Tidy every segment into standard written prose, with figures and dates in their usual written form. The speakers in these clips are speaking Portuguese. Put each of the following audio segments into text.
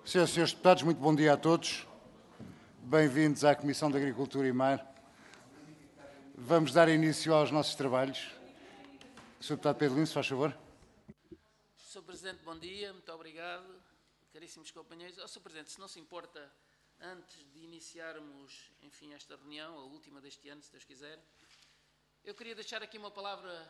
Senhoras e senhores deputados, muito bom dia a todos. Bem-vindos à Comissão de Agricultura e Mar. Vamos dar início aos nossos trabalhos. Sr. Deputado Pedro Lins, faz favor. Sr. Presidente, bom dia, muito obrigado. Caríssimos companheiros. Sr. Presidente, se não se importa, antes de iniciarmos, enfim, esta reunião, a última deste ano, se Deus quiser, eu queria deixar aqui uma palavra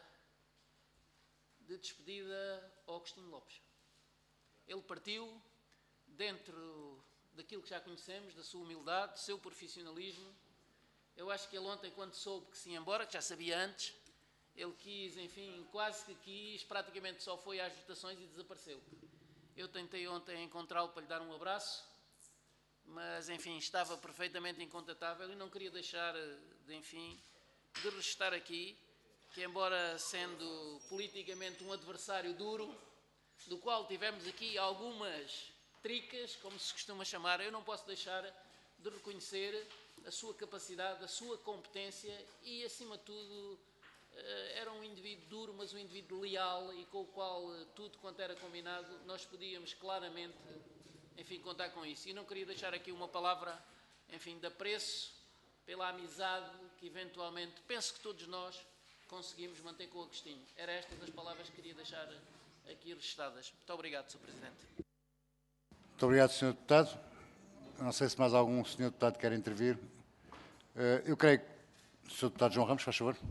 de despedida ao Agostinho Lopes. Ele partiu dentro daquilo que já conhecemos, da sua humildade, do seu profissionalismo. Eu acho que ele ontem, quando soube que se ia embora, que já sabia antes, ele quis, enfim, quase que quis, praticamente só foi às votações e desapareceu. Eu tentei ontem encontrá-lo para lhe dar um abraço, mas, enfim, estava perfeitamente incontatável e não queria deixar de, enfim, de registrar aqui que, embora sendo politicamente um adversário duro, do qual tivemos aqui algumas tricas, como se costuma chamar, eu não posso deixar de reconhecer a sua capacidade, a sua competência e, acima de tudo, era um indivíduo duro, mas um indivíduo leal e com o qual tudo quanto era combinado nós podíamos claramente, enfim, contar com isso. E não queria deixar aqui uma palavra, enfim, de apreço pela amizade que eventualmente, penso que todos nós conseguimos manter com o Agostinho. Era estas as palavras que queria deixar aqui registradas. Muito obrigado, Sr. Presidente. Muito obrigado, Sr. Deputado. Não sei se mais algum Sr. Deputado quer intervir. Eu creio que o Sr. Deputado João Ramos, faz favor.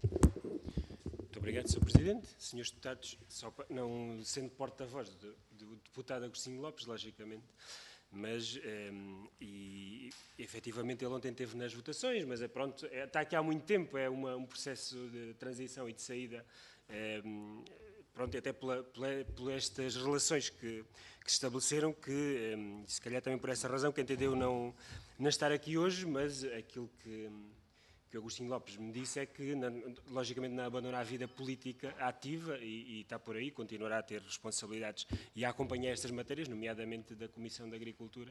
Muito obrigado, Sr. Presidente. Senhores deputados, não sendo porta-voz do deputado Agostinho Lopes, logicamente, mas, efetivamente, ele ontem esteve nas votações, mas pronto, está aqui há muito tempo, é um processo de transição e de saída, pronto, até por estas relações que se estabeleceram, que se calhar também por essa razão que entendeu não estar aqui hoje, mas aquilo que o Agostinho Lopes me disse é que, logicamente, não abandona a vida política ativa e está por aí, continuará a ter responsabilidades e a acompanhar estas matérias, nomeadamente da Comissão de Agricultura,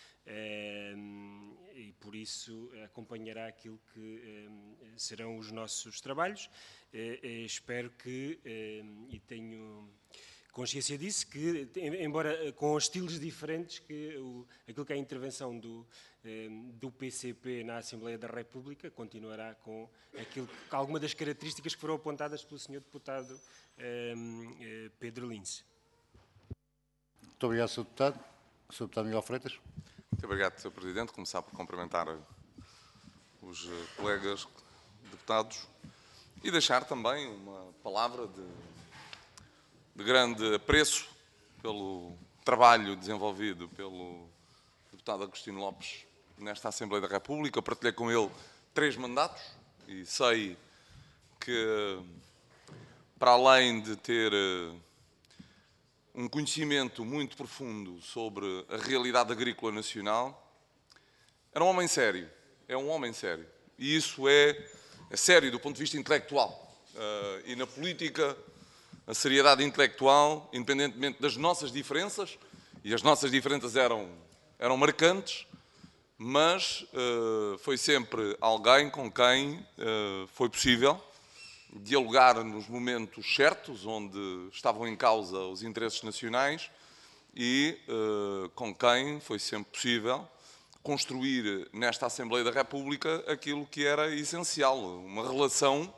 e por isso acompanhará aquilo que serão os nossos trabalhos. Espero que, e tenho consciência disso, que, embora com estilos diferentes, que aquilo que é a intervenção do PCP na Assembleia da República continuará com alguma das características que foram apontadas pelo Sr. Deputado Pedro Lins. Muito obrigado, Sr. Deputado. Sr. Deputado Miguel Freitas. Muito obrigado, Sr. Presidente. Começar por cumprimentar os colegas deputados e deixar também uma palavra de grande apreço pelo trabalho desenvolvido pelo deputado Agostinho Lopes nesta Assembleia da República. Eu partilhei com ele 3 mandatos e sei que, para além de ter um conhecimento muito profundo sobre a realidade agrícola nacional, era um homem sério, é um homem sério. E isso é sério do ponto de vista intelectual. E na política, a seriedade intelectual, independentemente das nossas diferenças, e as nossas diferenças eram marcantes, mas foi sempre alguém com quem foi possível dialogar nos momentos certos, onde estavam em causa os interesses nacionais, e com quem foi sempre possível construir nesta Assembleia da República aquilo que era essencial, uma relação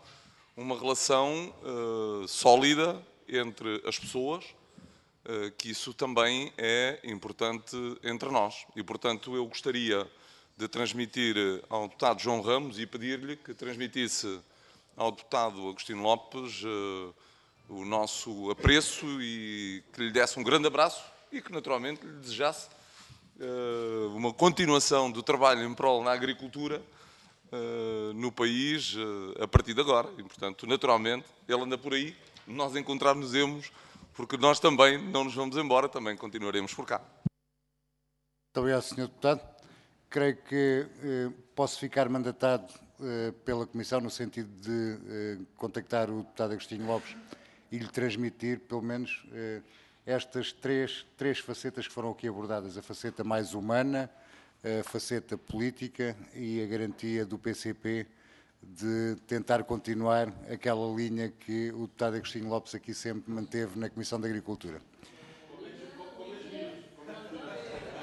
sólida entre as pessoas, que isso também é importante entre nós. E, portanto, eu gostaria de transmitir ao deputado João Ramos e pedir-lhe que transmitisse ao deputado Agostinho Lopes o nosso apreço e que lhe desse um grande abraço e que, naturalmente, lhe desejasse uma continuação do trabalho em prol da agricultura no país a partir de agora. E, portanto, naturalmente, ele anda por aí, nós encontrar-nos-emos, porque nós também não nos vamos embora, também continuaremos por cá. Muito obrigado, Sr. Deputado. Creio que posso ficar mandatado pela Comissão no sentido de contactar o deputado Agostinho Lopes e lhe transmitir, pelo menos, estas três facetas que foram aqui abordadas. A faceta mais humana, a faceta política e a garantia do PCP de tentar continuar aquela linha que o deputado Agostinho Lopes aqui sempre manteve na Comissão de Agricultura.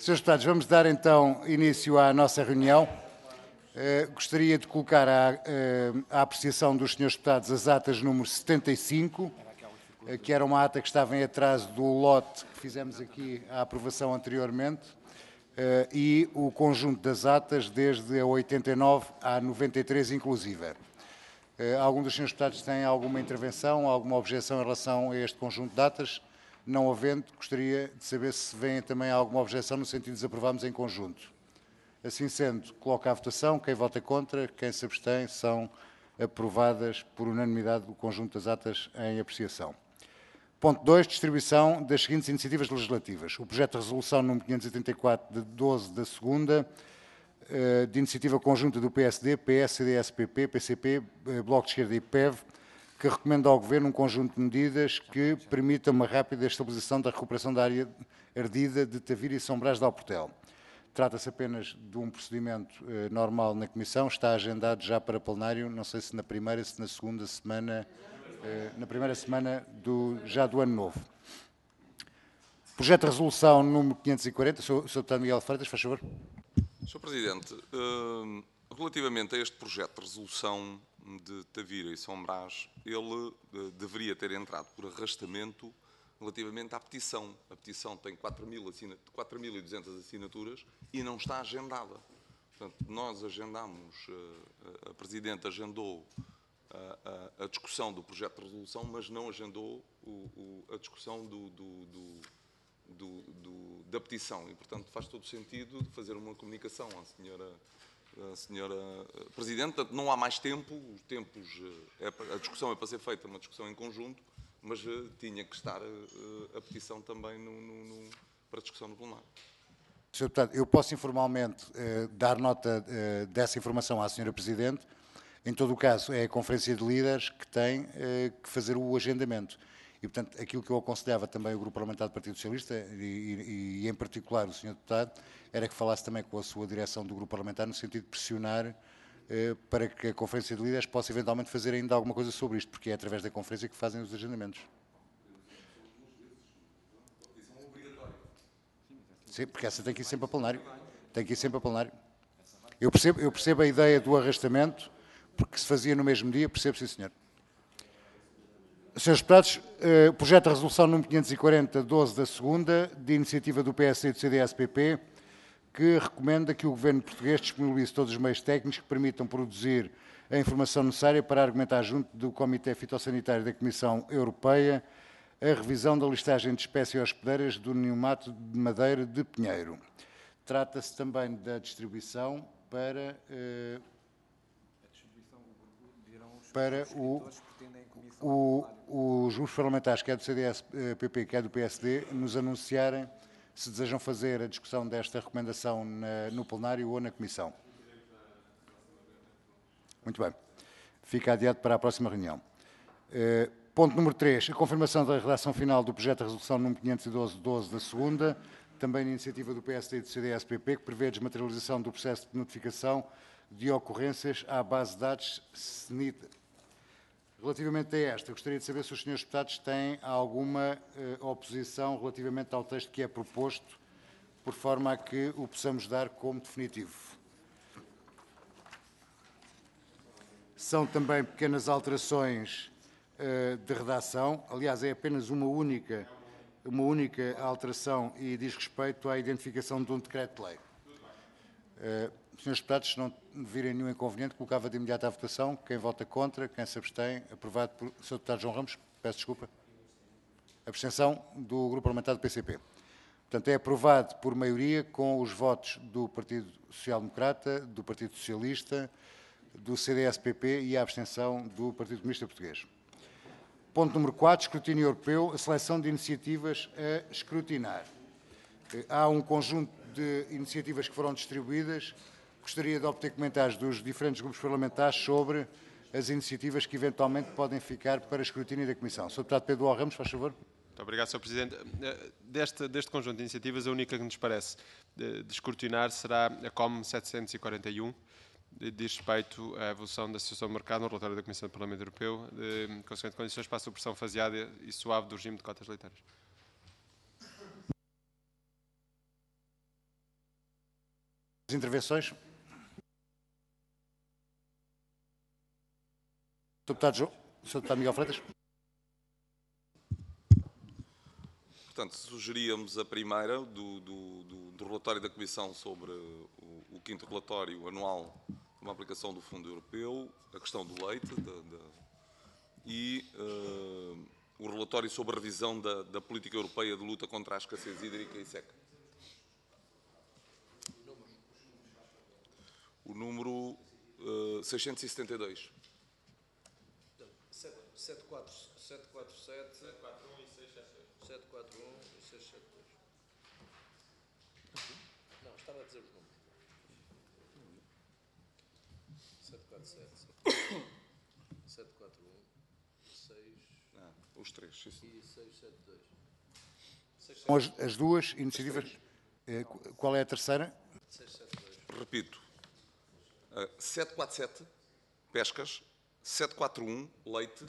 Senhores deputados, vamos dar então início à nossa reunião. Gostaria de colocar à apreciação dos senhores deputados as atas número 75, que era uma ata que estava em atraso do lote que fizemos aqui a aprovação anteriormente, e o conjunto das atas desde a 89 à 93 inclusive. Algum dos senhores deputados tem alguma intervenção, alguma objeção em relação a este conjunto de atas? Não havendo, gostaria de saber se vem também alguma objeção no sentido de desaprovarmos em conjunto. Assim sendo, coloco à votação. Quem vota contra, quem se abstém, são aprovadas por unanimidade o conjunto das atas em apreciação. Ponto 2, distribuição das seguintes iniciativas legislativas. O projeto de resolução número 584 de 12 da segunda, de iniciativa conjunta do PSD, PS, CDS, PP, PCP, Bloco de Esquerda e PEV, que recomenda ao Governo um conjunto de medidas que permitam uma rápida estabilização da recuperação da área ardida de Tavira e São Brás de Alportel. Trata-se apenas de um procedimento normal na Comissão, está agendado já para plenário, não sei se na primeira, se na segunda semana, na primeira semana já do ano novo. Projeto de resolução número 540, Sr. Deputado Miguel Freitas, faz favor. Sr. Presidente, relativamente a este projeto de resolução de Tavira e São Brás, ele deveria ter entrado por arrastamento relativamente à petição. A petição tem 4.200 assinaturas e não está agendada. Portanto, nós agendamos, a Presidente agendou a discussão do projeto de resolução, mas não agendou a discussão da petição. E, portanto, faz todo sentido de fazer uma comunicação à senhora Presidente. Portanto, não há mais tempo, a discussão é para ser feita, uma discussão em conjunto, mas tinha que estar a petição também para discussão no plenário. Sr. Deputado, eu posso informalmente dar nota dessa informação à Sra. Presidente. Em todo o caso, é a Conferência de Líderes que tem que fazer o agendamento. E, portanto, aquilo que eu aconselhava também o Grupo Parlamentar do Partido Socialista, e em particular o Sr. Deputado, era que falasse também com a sua direção do Grupo Parlamentar, no sentido de pressionar para que a Conferência de Líderes possa eventualmente fazer ainda alguma coisa sobre isto, porque é através da Conferência que fazem os agendamentos. Sim, porque essa tem que ir sempre a plenário. Tem que ir sempre a plenário. Eu percebo a ideia do arrastamento, porque se fazia no mesmo dia, percebo, sim, senhor. Senhores deputados, projeto de resolução número 540, 12 da segunda, de iniciativa do PSD e do CDS-PP, que recomenda que o Governo português disponibilize todos os meios técnicos que permitam produzir a informação necessária para argumentar junto do Comitê Fitossanitário da Comissão Europeia a revisão da listagem de espécies hospedeiras do neomato de madeira de pinheiro. Trata-se também da distribuição para os grupos parlamentares, quer do CDS-PP, quer do PSD, nos anunciarem se desejam fazer a discussão desta recomendação no plenário ou na Comissão. Muito bem. Fica adiado para a próxima reunião. Ponto número 3. A confirmação da redação final do projeto de resolução número 512-12 da segunda, também na iniciativa do PSD e do CDS-PP, que prevê a desmaterialização do processo de notificação de ocorrências à base de dados SNIT. Relativamente a esta, gostaria de saber se os senhores deputados têm alguma oposição relativamente ao texto que é proposto, por forma a que o possamos dar como definitivo. São também pequenas alterações de redação, aliás, é apenas uma única alteração e diz respeito à identificação de um decreto-lei. Senhores deputados, se não virem nenhum inconveniente, colocava de imediato à votação. Quem vota contra, quem se abstém, aprovado por... Sr. Deputado João Ramos, peço desculpa. Abstenção do Grupo Parlamentar do PCP. Portanto, é aprovado por maioria com os votos do Partido Social Democrata, do Partido Socialista, do CDS-PP e a abstenção do Partido Comunista Português. Ponto número 4, escrutínio europeu, a seleção de iniciativas a escrutinar. Há um conjunto de iniciativas que foram distribuídas. Gostaria de obter comentários dos diferentes grupos parlamentares sobre as iniciativas que eventualmente podem ficar para escrutínio da Comissão. Sr. Deputado Pedro Ramos, faz favor. Muito obrigado, Sr. Presidente. Deste conjunto de iniciativas, a única que nos parece de escrutinar será a COM 741, diz respeito à evolução da situação do mercado no relatório da Comissão do Parlamento Europeu, de consequente condições para a supressão faseada e suave do regime de cotas leiteiras. As intervenções? Sr. Deputado Miguel Freitas. Portanto, sugeríamos a primeira do relatório da Comissão sobre o 5º relatório anual de uma aplicação do Fundo Europeu, a questão do leite e o relatório sobre a revisão da política europeia de luta contra a escassez hídrica e seca. O número 672. 747, 741 e 672. 741 e 672. Não, estava a dizer os números. 747, 741, 6 Os três, sim, sim. e 672. São as duas iniciativas. Qual é a terceira? 672. Repito. 747, pescas. 741, leite.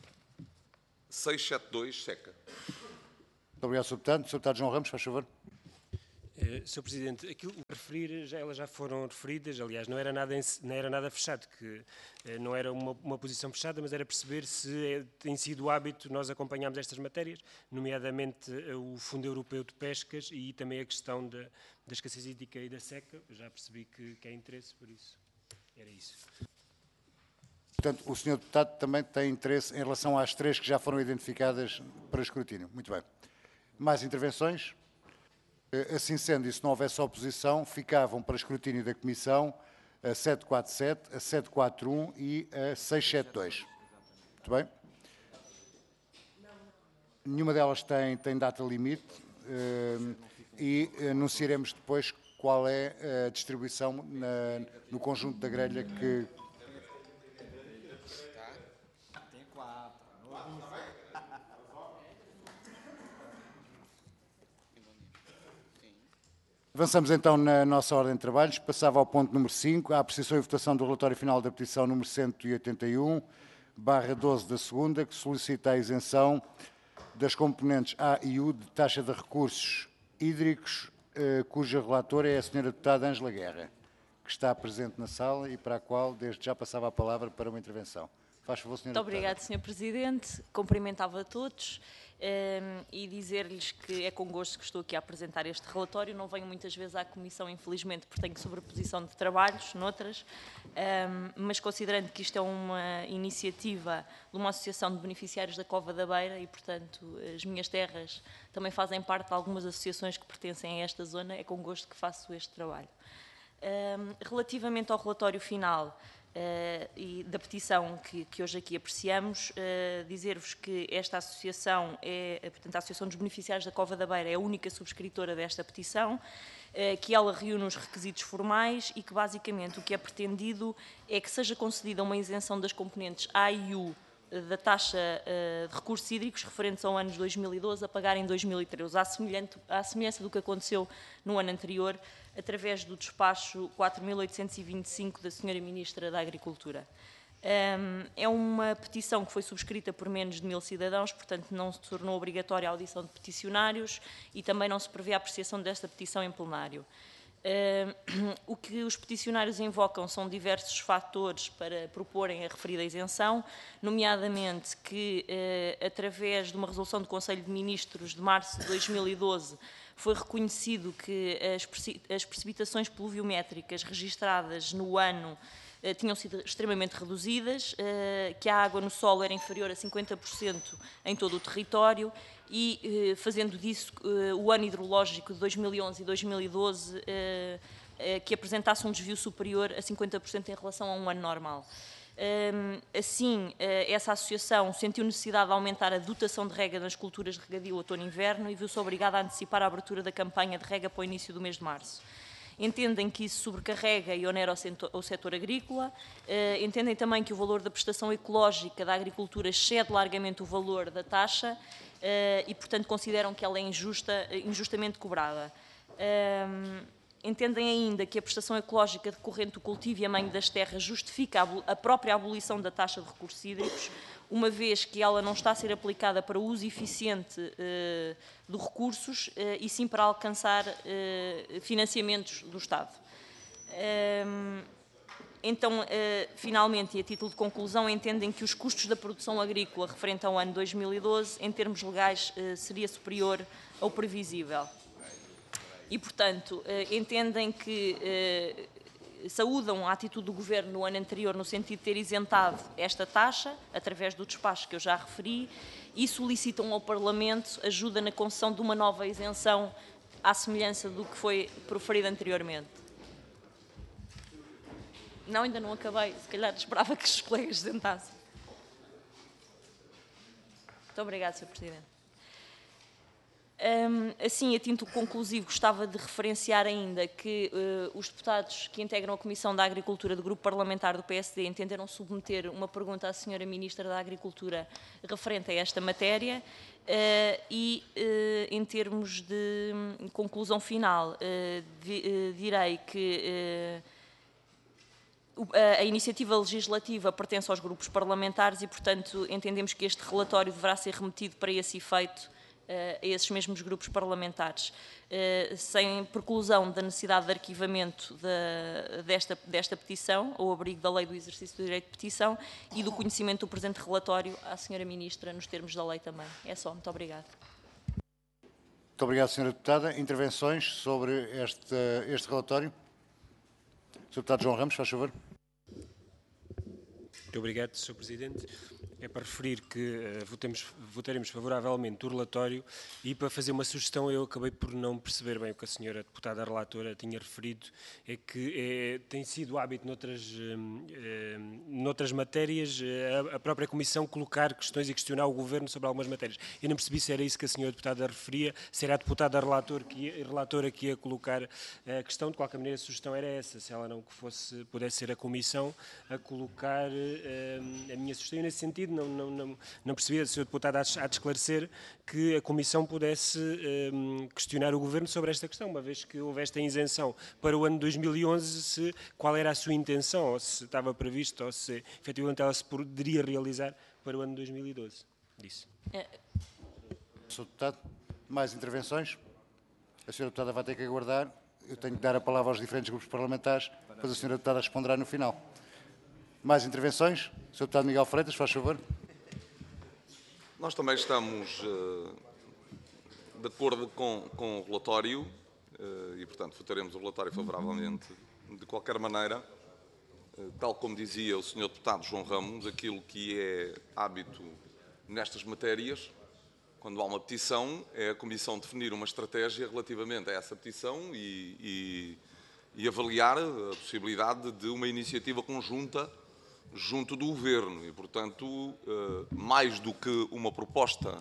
672, seca. Muito obrigado, Sr. Deputado. Sr. Deputado João Ramos, faz favor. Sr. Presidente, aquilo que referir, elas já foram referidas, aliás, não era nada fechado, que não era uma posição fechada, mas era perceber se tem sido o hábito nós acompanharmos estas matérias, nomeadamente o Fundo Europeu de Pescas e também a questão da escassez hídrica e da seca. Eu já percebi que há interesse, por isso era isso. Portanto, o Sr. Deputado também tem interesse em relação às três que já foram identificadas para escrutínio. Muito bem. Mais intervenções? Assim sendo, e se não houvesse oposição, ficavam para escrutínio da Comissão a 747, a 741 e a 672. Muito bem? Nenhuma delas tem data limite e anunciaremos depois qual é a distribuição no conjunto da grelha que... Avançamos então na nossa ordem de trabalhos. Passava ao ponto número 5, a apreciação e votação do relatório final da petição número 181/12 da segunda, que solicita a isenção das componentes A e U de taxa de recursos hídricos, cuja relatora é a Sra. Deputada Ângela Guerra, que está presente na sala e para a qual desde já passava a palavra para uma intervenção. Faz favor, Sra. Muito obrigada, Sr. Presidente. Cumprimentava a todos e dizer-lhes que é com gosto que estou aqui a apresentar este relatório. Não venho muitas vezes à Comissão, infelizmente, porque tenho sobreposição de trabalhos noutras, mas considerando que isto é uma iniciativa de uma associação de beneficiários da Cova da Beira e, portanto, as minhas terras também fazem parte de algumas associações que pertencem a esta zona, é com gosto que faço este trabalho. Relativamente ao relatório final e da petição que hoje aqui apreciamos, dizer-vos que esta associação portanto, a Associação dos Beneficiários da Cova da Beira é a única subscritora desta petição, que ela reúne os requisitos formais e que basicamente o que é pretendido é que seja concedida uma isenção das componentes A e U da taxa de recursos hídricos referentes ao ano 2012 a pagar em 2013, à semelhança do que aconteceu no ano anterior, através do despacho 4.825 da Sra. Ministra da Agricultura. É uma petição que foi subscrita por menos de 1000 cidadãos, portanto não se tornou obrigatória a audição de peticionários e também não se prevê a apreciação desta petição em plenário. O que os peticionários invocam são diversos fatores para proporem a referida isenção, nomeadamente que, através de uma resolução do Conselho de Ministros de março de 2012, foi reconhecido que as precipitações pluviométricas registradas no ano tinham sido extremamente reduzidas, que a água no solo era inferior a 50% em todo o território e, fazendo disso, o ano hidrológico de 2011 e 2012 que apresentasse um desvio superior a 50% em relação a um ano normal. Assim, essa associação sentiu necessidade de aumentar a dotação de rega nas culturas de regadio outono e inverno e viu-se obrigada a antecipar a abertura da campanha de rega para o início do mês de março. Entendem que isso sobrecarrega e onera o setor agrícola, entendem também que o valor da prestação ecológica da agricultura excede largamente o valor da taxa e, portanto, consideram que ela é injustamente cobrada. Entendem ainda que a prestação ecológica decorrente do cultivo e amanho das terras justifica a própria abolição da taxa de recursos hídricos, uma vez que ela não está a ser aplicada para o uso eficiente de recursos e sim para alcançar financiamentos do Estado. Então, finalmente, e a título de conclusão, entendem que os custos da produção agrícola referente ao ano 2012, em termos legais, seria superior ao previsível. E, portanto, entendem que saúdam a atitude do Governo no ano anterior no sentido de ter isentado esta taxa, através do despacho que eu já referi, e solicitam ao Parlamento ajuda na concessão de uma nova isenção à semelhança do que foi proferido anteriormente. Não, ainda não acabei. Se calhar esperava que os colegas sentassem. Muito obrigada, Sr. Presidente. Assim, a título conclusivo, gostava de referenciar ainda que os deputados que integram a Comissão da Agricultura do Grupo Parlamentar do PSD entenderam submeter uma pergunta à Sra. Ministra da Agricultura referente a esta matéria e, em termos de conclusão final, direi que a iniciativa legislativa pertence aos grupos parlamentares e, portanto, entendemos que este relatório deverá ser remetido para esse efeito a esses mesmos grupos parlamentares, sem preclusão da necessidade de arquivamento desta petição, ao abrigo da Lei do Exercício do Direito de Petição e do conhecimento do presente relatório à Sra. Ministra, nos termos da lei também. É só. Muito obrigada. Muito obrigado, Sra. Deputada. Intervenções sobre este relatório? Sr. Deputado João Ramos, faz favor. Muito obrigado, Sr. Presidente. É para referir que votaremos favoravelmente o relatório e para fazer uma sugestão, eu acabei por não perceber bem o que a senhora deputada relatora tinha referido, é que tem sido hábito noutras matérias a própria Comissão colocar questões e questionar o Governo sobre algumas matérias. Eu não percebi se era isso que a senhora deputada referia, se era a deputada relatora que ia colocar a questão. De qualquer maneira, a sugestão era essa, se ela não pudesse ser a Comissão a colocar a minha sugestão. E nesse sentido, não percebi, a senhora deputada há de esclarecer que a Comissão pudesse questionar o Governo sobre esta questão, uma vez que houve esta isenção para o ano 2011, qual era a sua intenção, ou se estava previsto, ou se efetivamente ela se poderia realizar para o ano 2012. Disse. Sr. Deputado, mais intervenções? A Sra. Deputada vai ter que aguardar. Eu tenho que dar a palavra aos diferentes grupos parlamentares, depois a Sra. Deputada responderá no final. Mais intervenções? Sr. Deputado Miguel Freitas, faz favor. Nós também estamos de acordo com o relatório e, portanto, votaremos o relatório favoravelmente. De qualquer maneira, tal como dizia o Sr. Deputado João Ramos, aquilo que é hábito nestas matérias, quando há uma petição, é a Comissão definir uma estratégia relativamente a essa petição e avaliar a possibilidade de uma iniciativa conjunta junto do Governo e, portanto, mais do que uma proposta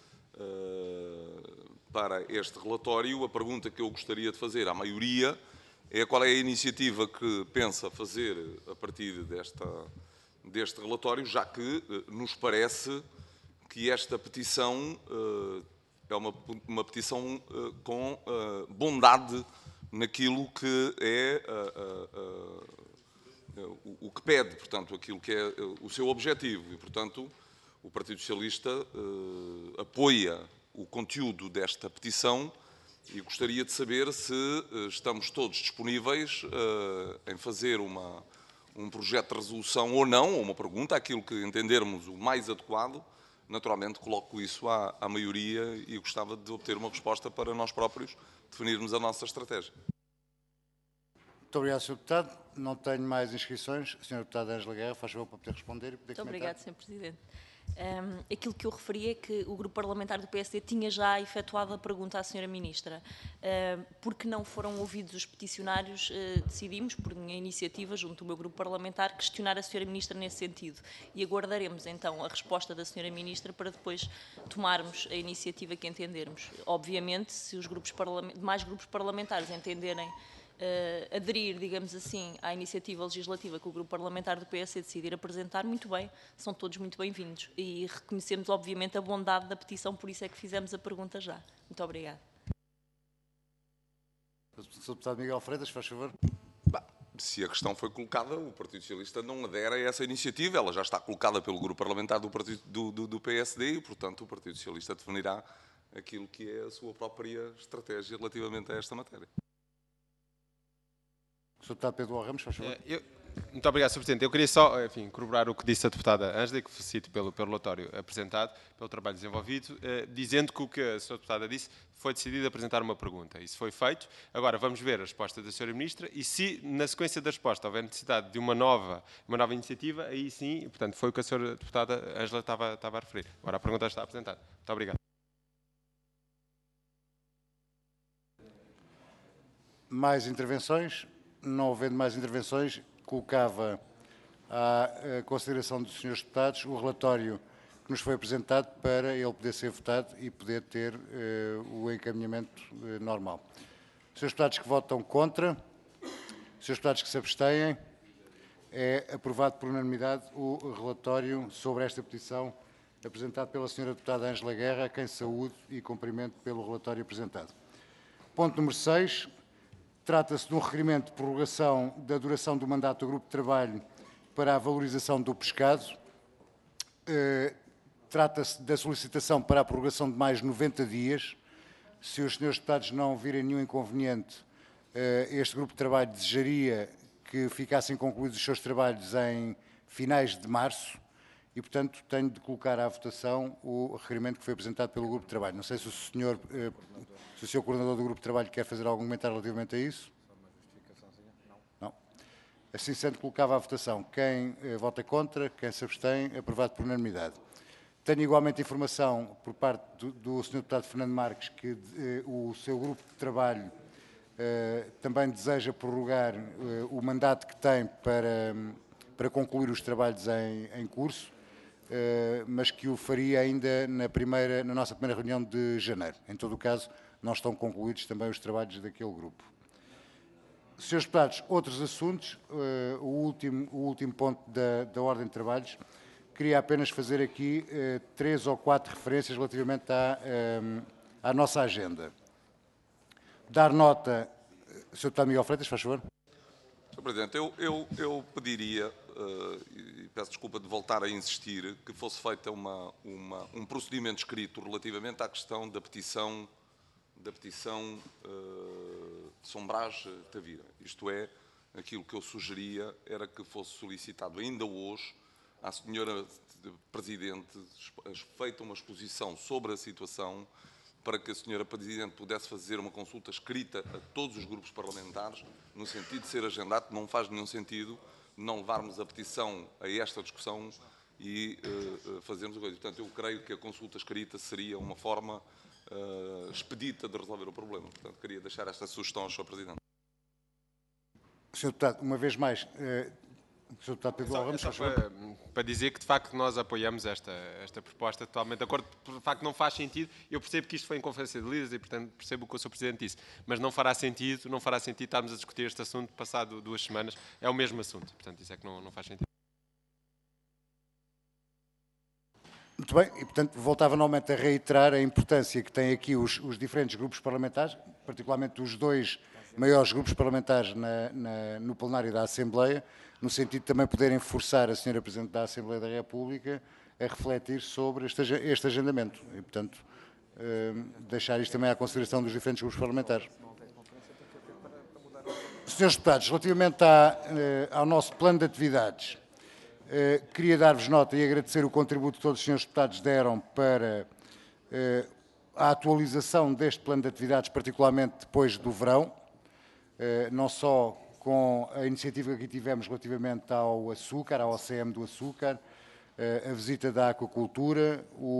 para este relatório, a pergunta que eu gostaria de fazer à maioria é qual é a iniciativa que pensa fazer a partir deste relatório, já que nos parece que esta petição é uma petição com bondade naquilo que é o que pede, portanto, aquilo que é o seu objetivo. E, portanto, o Partido Socialista apoia o conteúdo desta petição e gostaria de saber se estamos todos disponíveis em fazer um projeto de resolução ou não, ou uma pergunta, aquilo que entendermos o mais adequado. Naturalmente, coloco isso à maioria e gostava de obter uma resposta para nós próprios definirmos a nossa estratégia. Muito obrigado, Sr. Deputado. Não tenho mais inscrições. A Sra. Deputada Ângela Guerra, faz favor para poder responder e poder Muito comentar. obrigada, Sr. Presidente. Aquilo que eu referi é que o Grupo Parlamentar do PSD tinha já efetuado a pergunta à Sra. Ministra. Porque não foram ouvidos os peticionários, decidimos, por minha iniciativa, junto do meu Grupo Parlamentar, questionar a Sra. Ministra nesse sentido. E aguardaremos, então, a resposta da Sra. Ministra para depois tomarmos a iniciativa que entendermos. Obviamente, se os demais grupos parlamentares entenderem aderir, digamos assim, à iniciativa legislativa que o Grupo Parlamentar do PS decidir apresentar, muito bem, são todos muito bem-vindos. E reconhecemos, obviamente, a bondade da petição, por isso é que fizemos a pergunta já. Muito obrigada. Sr. Deputado Miguel Freitas, faz favor. Se a questão foi colocada, o Partido Socialista não adere a essa iniciativa. Ela já está colocada pelo Grupo Parlamentar do PSD e, portanto, o Partido Socialista definirá aquilo que é a sua própria estratégia relativamente a esta matéria. Sr. Deputado Pedro Ramos, faz favor. Muito obrigado, Sr. Presidente. Eu queria só, enfim, corroborar o que disse a deputada Ângela, que felicito pelo relatório apresentado, pelo trabalho desenvolvido, dizendo que o que a Sra. Deputada disse foi decidido apresentar uma pergunta. Isso foi feito. Agora vamos ver a resposta da Sra. Ministra e se, na sequência da resposta, houver necessidade de uma nova iniciativa, aí sim, portanto, foi o que a Sra. Deputada Ângela estava a referir. Agora a pergunta está apresentada. Muito obrigado. Mais intervenções? Não havendo mais intervenções, colocava à consideração dos senhores deputados o relatório que nos foi apresentado para ele poder ser votado e poder ter o encaminhamento normal. Senhores deputados que votam contra, senhores deputados que se abstêm, é aprovado por unanimidade o relatório sobre esta petição apresentado pela senhora deputada Ângela Guerra, a quem saúde e cumprimento pelo relatório apresentado. Ponto número 6. Trata-se de um requerimento de prorrogação da duração do mandato do Grupo de Trabalho para a valorização do pescado. Trata-se da solicitação para a prorrogação de mais 90 dias. Se os senhores deputados não virem nenhum inconveniente, este Grupo de Trabalho desejaria que ficassem concluídos os seus trabalhos em finais de março e, portanto, tenho de colocar à votação o requerimento que foi apresentado pelo Grupo de Trabalho. Não sei se o senhor coordenador do Grupo de Trabalho quer fazer algum comentário relativamente a isso. Não. Assim sendo, colocava à votação. Quem vota contra, quem se abstém, aprovado por unanimidade. Tenho igualmente informação por parte do Sr. Deputado Fernando Marques que o seu Grupo de Trabalho também deseja prorrogar o mandato que tem para concluir os trabalhos em curso, mas que o faria ainda na nossa primeira reunião de janeiro. Em todo o caso, não estão concluídos também os trabalhos daquele grupo. Senhores deputados, outros assuntos, o último ponto da ordem de trabalhos, queria apenas fazer aqui 3 ou 4 referências relativamente à nossa agenda. Dar nota, Sr. Deputado Miguel Freitas, faz favor. Sr. Presidente, eu pediria, e peço desculpa de voltar a insistir, que fosse feita um procedimento escrito relativamente à questão da petição Sombrage Tavira. Isto é, aquilo que eu sugeria era que fosse solicitado ainda hoje à senhora Presidente feita uma exposição sobre a situação para que a senhora Presidente pudesse fazer uma consulta escrita a todos os grupos parlamentares, no sentido de ser agendado. Não faz nenhum sentido não levarmos a petição a esta discussão e fazermos a coisa. Portanto, eu creio que a consulta escrita seria uma forma expedita de resolver o problema. Portanto, queria deixar esta sugestão ao Sr. Presidente. Sr. Deputado, uma vez mais, Sr. Deputado Pedro Ramos, só para dizer que, de facto, nós apoiamos esta proposta, totalmente de acordo, de facto não faz sentido. Eu percebo que isto foi em conferência de líderes e, portanto, percebo o que o Sr. Presidente disse, mas não fará sentido estarmos a discutir este assunto passado 2 semanas. É o mesmo assunto, portanto, isso é que não faz sentido. Muito bem, e portanto voltava novamente a reiterar a importância que têm aqui os diferentes grupos parlamentares, particularmente os 2 maiores grupos parlamentares no plenário da Assembleia, no sentido de também poderem forçar a senhora Presidente da Assembleia da República a refletir sobre este agendamento e, portanto, deixar isto também à consideração dos diferentes grupos parlamentares. Senhores deputados, relativamente ao nosso plano de atividades, queria dar-vos nota e agradecer o contributo que todos os senhores deputados deram para a atualização deste plano de atividades, particularmente depois do verão, não só com a iniciativa que tivemos relativamente ao açúcar, ao OCM do açúcar, a visita da aquacultura,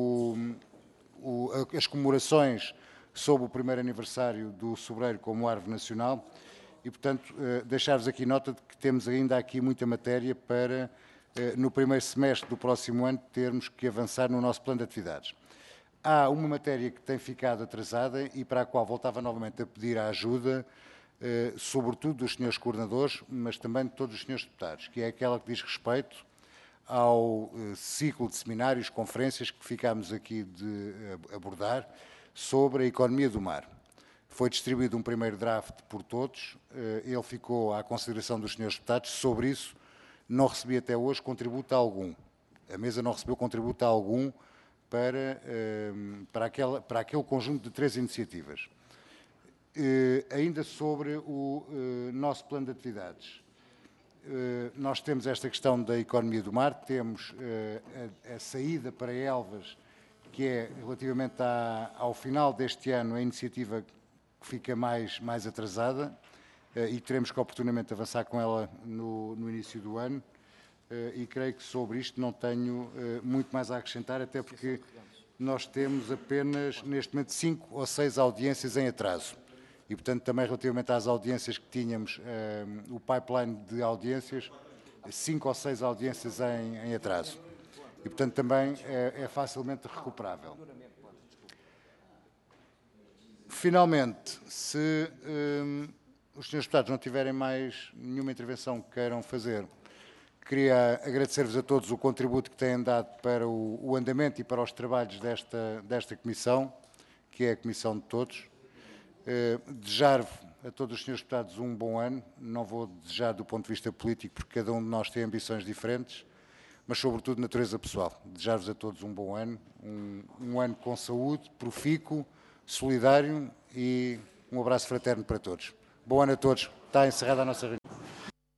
as comemorações sobre o primeiro aniversário do Sobreiro como árvore nacional e, portanto, deixar-vos aqui nota de que temos ainda aqui muita matéria para no primeiro semestre do próximo ano, termos que avançar no nosso plano de atividades. Há uma matéria que tem ficado atrasada e para a qual voltava novamente a pedir a ajuda, sobretudo dos senhores coordenadores, mas também de todos os senhores deputados, que é aquela que diz respeito ao ciclo de seminários, conferências que ficámos aqui de abordar sobre a economia do mar. Foi distribuído um primeiro draft por todos, ele ficou à consideração dos senhores deputados. Sobre isso, não recebi até hoje contributo algum. A mesa não recebeu contributo algum para aquele conjunto de 3 iniciativas. Ainda sobre o nosso plano de atividades. Nós temos esta questão da economia do mar, temos a saída para Elvas, que é relativamente ao final deste ano a iniciativa que fica mais atrasada e teremos que oportunamente avançar com ela no início do ano. E creio que sobre isto não tenho muito mais a acrescentar, até porque nós temos apenas, neste momento, 5 ou 6 audiências em atraso. E, portanto, também relativamente às audiências que tínhamos, o pipeline de audiências, 5 ou 6 audiências em atraso. E, portanto, também é facilmente recuperável. Finalmente, se os senhores deputados não tiverem mais nenhuma intervenção que queiram fazer, queria agradecer-vos a todos o contributo que têm dado para o andamento e para os trabalhos desta comissão, que é a comissão de todos. Desejar a todos os senhores deputados um bom ano. Não vou desejar do ponto de vista político, porque cada um de nós tem ambições diferentes, mas sobretudo de natureza pessoal. Desejar-vos a todos um bom ano, um ano com saúde, profícuo, solidário e um abraço fraterno para todos. Bom ano a todos. Está encerrada a nossa reunião.